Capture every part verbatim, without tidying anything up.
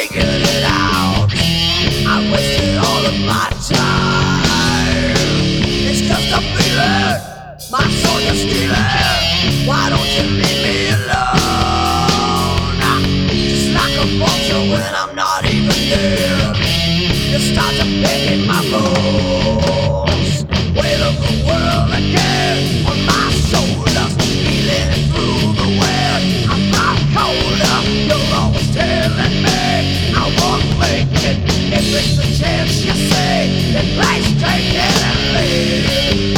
figured it out. I wasted all of my time. It's just a feeling, my soul you're stealing. Why don't you leave me alone? Just like a vulture when I'm not even there, you start to pick in my bones. Weight of the world again on my shoulders, feeling through the wind. I'm not colder, you're always telling me I won't make it. If it's a chance you say, then please take it and leave.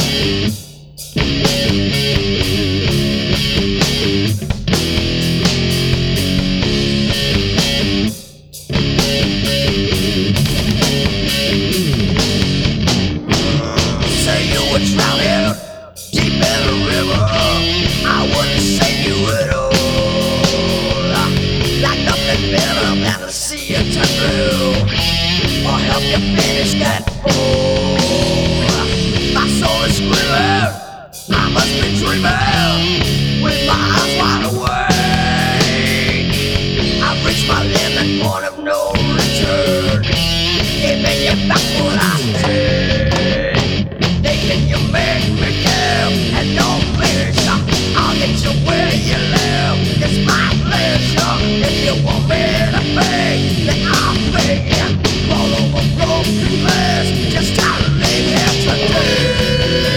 Say you were drowning deep in a river, I wouldn't save you at all. Like nothing better than to see you turn blue, or help you finish that fall. My soul is screaming, I must be dreaming, with my eyes wide awake. I've reached my limit, point of no return, giving you back what I had. Thinking you make me give, and no pleasure, I'll get you where you live. It's my pleasure, if you want me to pay, then I'll pay you. Roll over broken glass, just how to leave here today.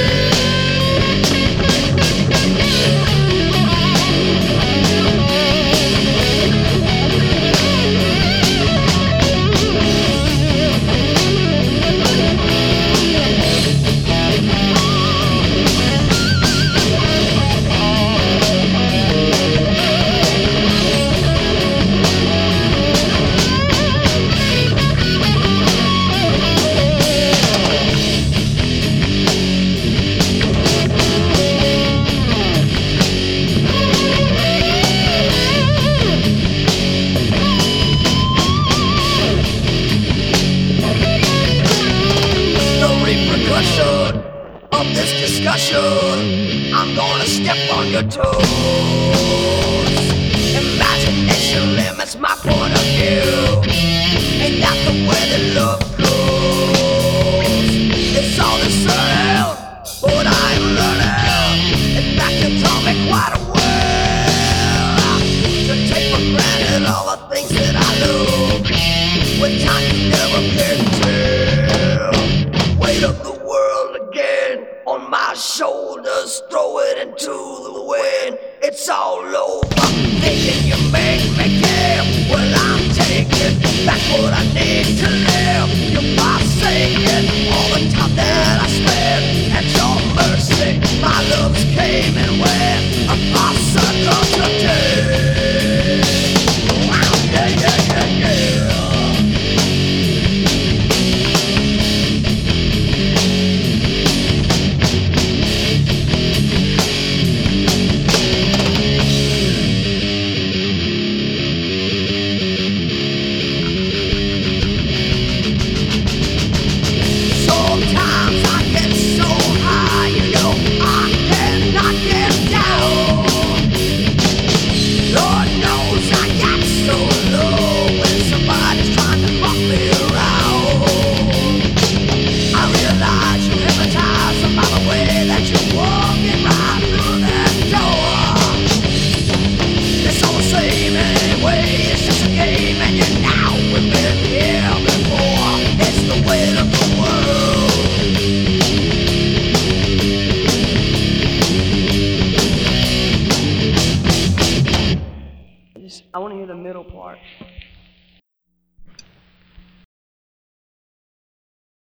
Of this discussion, I'm gonna step on your toes. Imagination limits my point of view. Ain't that the way that love goes? It's all discerning, but I'm learning. In fact, you taught me quite well to take for granted all the things that I love. With time you never can tell. Weight of the world again on my shoulders, throw it into the wind. It's all over, thinking you make me care. Well, I'm taking back what I need to live. You're forsaken all the time that I spent at your mercy. My loves came and went, a circle today. Wow, yeah, yeah, yeah, yeah. I want to hear the middle part.